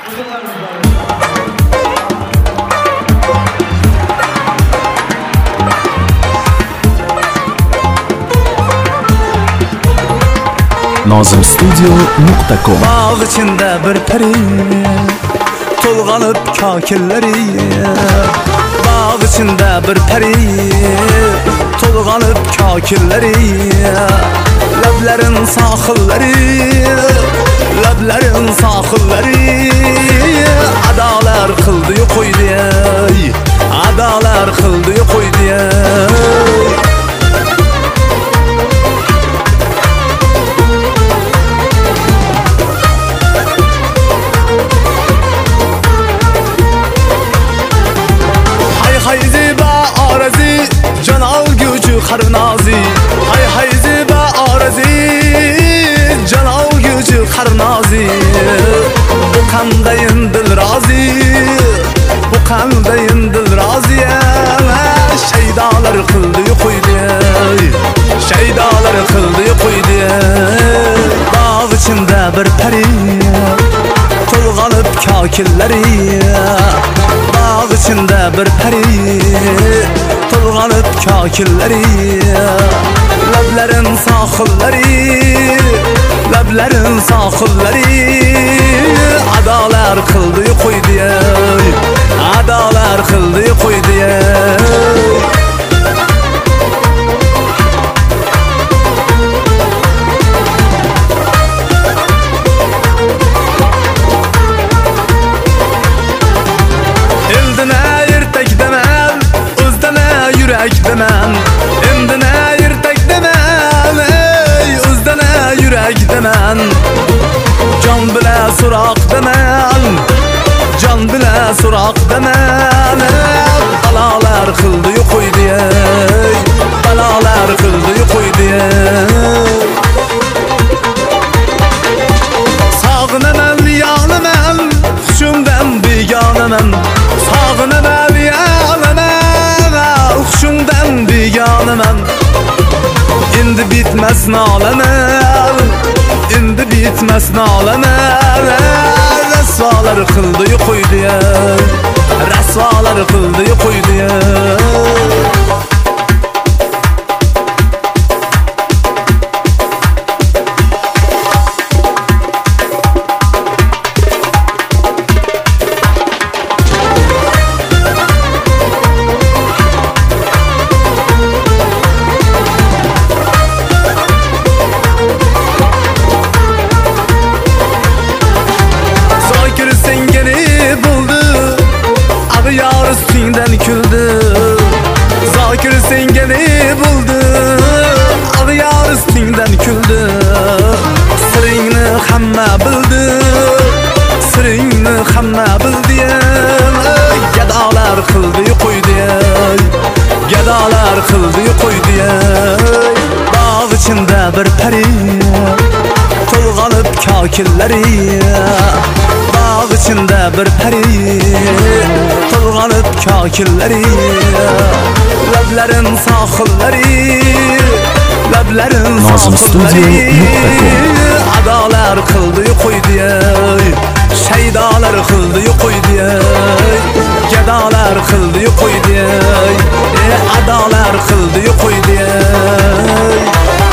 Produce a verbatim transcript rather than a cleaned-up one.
nozim studio nuqta com. Bağ içinde bir peri Tolganıp kakilleri Bağ içinde bir peri Tolganıp kakilleri Lablerin sahilleri Lablerin sahilleri Adalar kıldı yok koy diye Adalar kıldı yok koy diye Hay ziba arazi canal gücü karnazi Hay hay ziba arazi canal gücü karnazi Bu kandayın dil razi Bu kandayın dil razi Şeydalar kıldı koy diye Şeydalar kıldı koy diye Bağ içinde bir peri Tolganıp kakilleri Bağ içinde bir peri Tolganıp kakilleri Lablerin sahilleri Lablerin sahilleri Adalar kıldı koy diye Adalar kıldı koy diye Yürek demem, indine yırtak demem Ey üzdene yürek demem Can bile surak demem Can bile surak demem Balalar kıldı yok koy diye Balalar kıldı yok koy diye Sağınemem yanemem Huşumdan biganemem Sağınemem yanemem Huşumdan biganemem İndi bitmez nalemem İndi bitmez nalemem Resvalar kıldı koy diye Resvalar kıldı koy diye Üstünden küldü Zakir sengeni buldu Ağyar üstünden küldü Sırrını hamma bildi Sırrını hamma bildi Gadalar kıldı koy diye Gadalar kıldı koy diye Bağ içinde bir peri Tolganıp kakilleri Bağ içinde bir peri Tolganıp kakilleri Lablerin sahilleri Lablerin sahilleri Adalar kıldı koy diye Şeydalar kıldı koy diye Gedalar kıldı koy diye Adalar kıldı koy diye